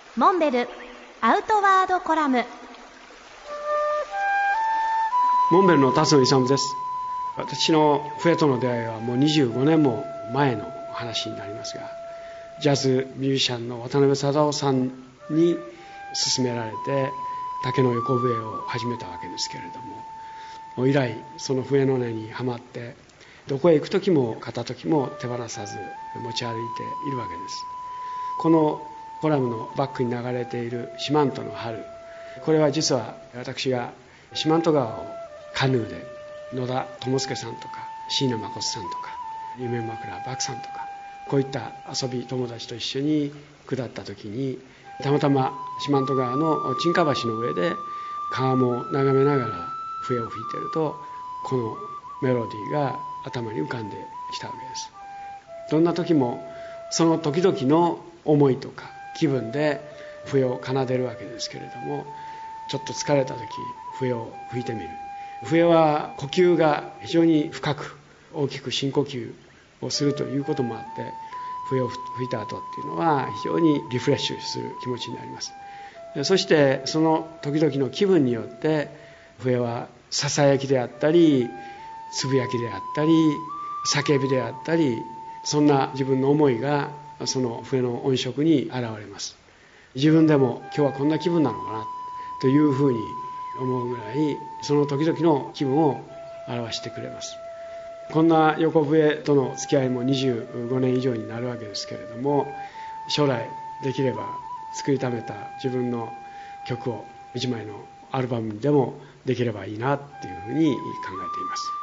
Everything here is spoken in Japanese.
モンベルアウトワードコラム。 モンベルの辰野勇です。私の笛との出会いはもう25年も前の話になりますが、ジャズミュージシャンの渡辺貞夫さんに勧められて竹の横笛を始めたわけですけれども、以来その笛の音にはまって、どこへ行く時も片時も手放さず持ち歩いているわけです。このコラムのバックに流れている四万十の春、これは実は私が四万十川をカヌーで野田智介さんとか椎名誠さんとか夢枕漠さんとか、こういった遊び友達と一緒に下った時に、たまたま四万十川の沈下橋の上で川面を眺めながら笛を吹いていると、このメロディーが頭に浮かんできたわけです。どんな時もその時々の思いとか気分で笛を奏でるわけですけれども、ちょっと疲れた時笛を吹いてみる。笛は呼吸が非常に深く大きく深呼吸をするということもあって、笛を吹いた後っていうのは非常にリフレッシュする気持ちになります。そしてその時々の気分によって笛はささやきであったりつぶやきであったり叫びであったり、そんな自分の思いがその笛の音色に現れます。自分でも今日はこんな気分なのかなというふうに思うぐらい、その時々の気分を表してくれます。こんな横笛との付き合いも25年以上になるわけですけれども、将来できれば作りためた自分の曲を一枚のアルバムにでもできればいいなっていうふうに考えています。